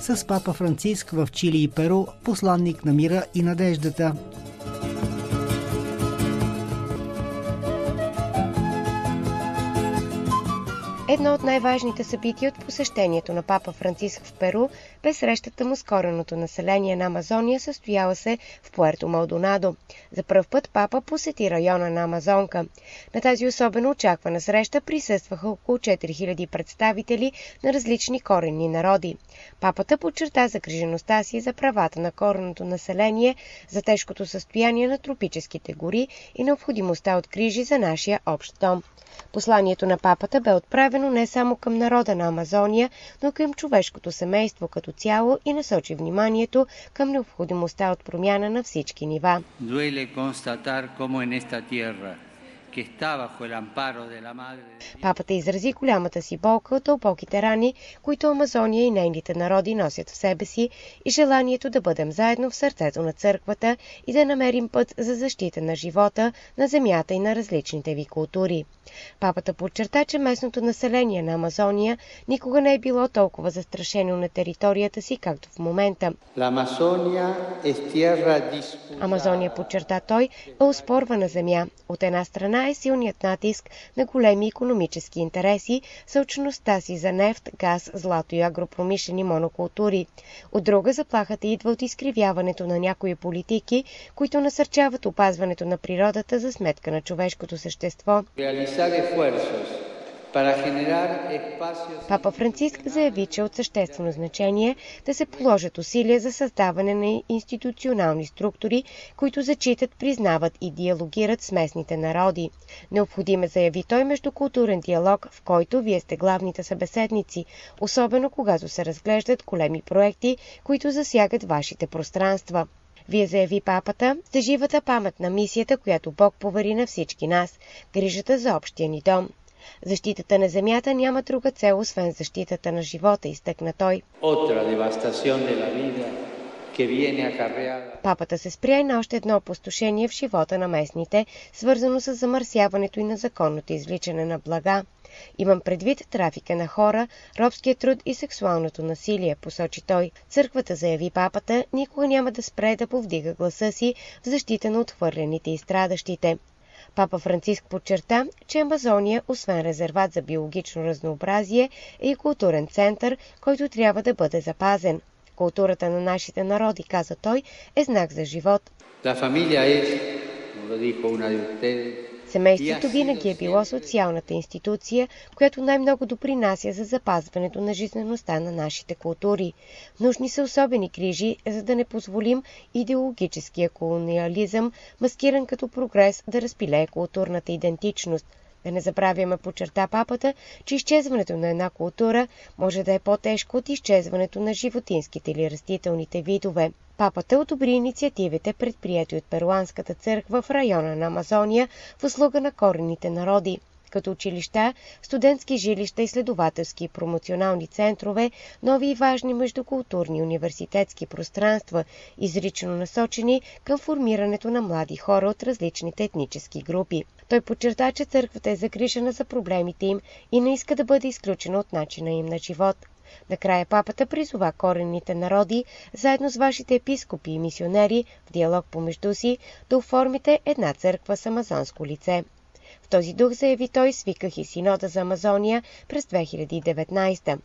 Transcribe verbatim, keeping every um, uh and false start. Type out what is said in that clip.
с папа Франциск в Чили и Перу, посланник на мира и надеждата. Едно от най-важните събития от посещението на папа Франциск в Перу бе срещата му с кореното население на Амазония, състояла се в Пуерто Малдонадо. За пръв път папа посети района на Амазонка. На тази особено очаквана среща присъстваха около четири хиляди представители на различни коренни народи. Папата подчерта загрижеността си за правата на кореното население, за тежкото състояние на тропическите гори и необходимостта от грижи за нашия общ дом. Посланието на папата бе отправено не само към народа на Амазония, но и към човешкото семейство като цяло и насочи вниманието към необходимостта от промяна на всички нива. Папата изрази голямата си болка от дълбоките рани, които Амазония и нейните народи носят в себе си, и желанието да бъдем заедно в сърцето на църквата и да намерим път за защита на живота, на земята и на различните ви култури. Папата подчерта, че местното население на Амазония никога не е било толкова застрашено на територията си, както в момента. Амазония, подчерта той, е оспорвана земя. От една страна е силният натиск на големи икономически интереси, сълчността си за нефт, газ, злато и агропромишлени монокултури. От друга, заплахата идва от изкривяването на някои политики, които насърчават опазването на природата за сметка на човешкото същество. Папа Франциск заяви, че от съществено значение да се положат усилия за създаване на институционални структури, които зачитат, признават и диалогират с местните народи. Необходим е, заяви той, междукултурен диалог, в който вие сте главните събеседници, особено когато се разглеждат големи проекти, които засягат вашите пространства. Вие, заяви папата, сте живата памет на мисията, която Бог повери на всички нас – грижата за общия ни дом. Защитата на земята няма друга цел, освен защитата на живота, изтъкна той. Папата се спря и на още едно опустошение в живота на местните, свързано с замърсяването и на законното извличане на блага. Имам предвид трафика на хора, робския труд и сексуалното насилие, посочи той. Църквата, заяви папата, никога няма да спре да повдига гласа си в защита на отхвърлените и страдащите. Папа Франциск подчерта, че Амазония, освен резерват за биологично разнообразие, е и културен център, който трябва да бъде запазен. Културата на нашите народи, каза той, е знак за живот. Семейството винаги е било социалната институция, която най-много допринася за запазването на жизнеността на нашите култури. Нужни са особени грижи, за да не позволим идеологическия колониализъм, маскиран като прогрес, да разпилее културната идентичност. Да не забравяме, подчерта папата, че изчезването на една култура може да е по-тежко от изчезването на животинските или растителните видове. Папата одобри инициативите, предприети от Перуанската църква в района на Амазония в услуга на коренните народи, като училища, студентски жилища, изследователски и промоционални центрове, нови и важни междукултурни университетски пространства, изрично насочени към формирането на млади хора от различните етнически групи. Той подчерта, че църквата е загрижена за проблемите им и не иска да бъде изключена от начина им на живот. Накрая папата призова коренните народи, заедно с вашите епископи и мисионери, в диалог помежду си, да оформите една църква с амазонско лице. В този дух, заяви той, свиках и синода за Амазония през две хиляди и деветнадесета.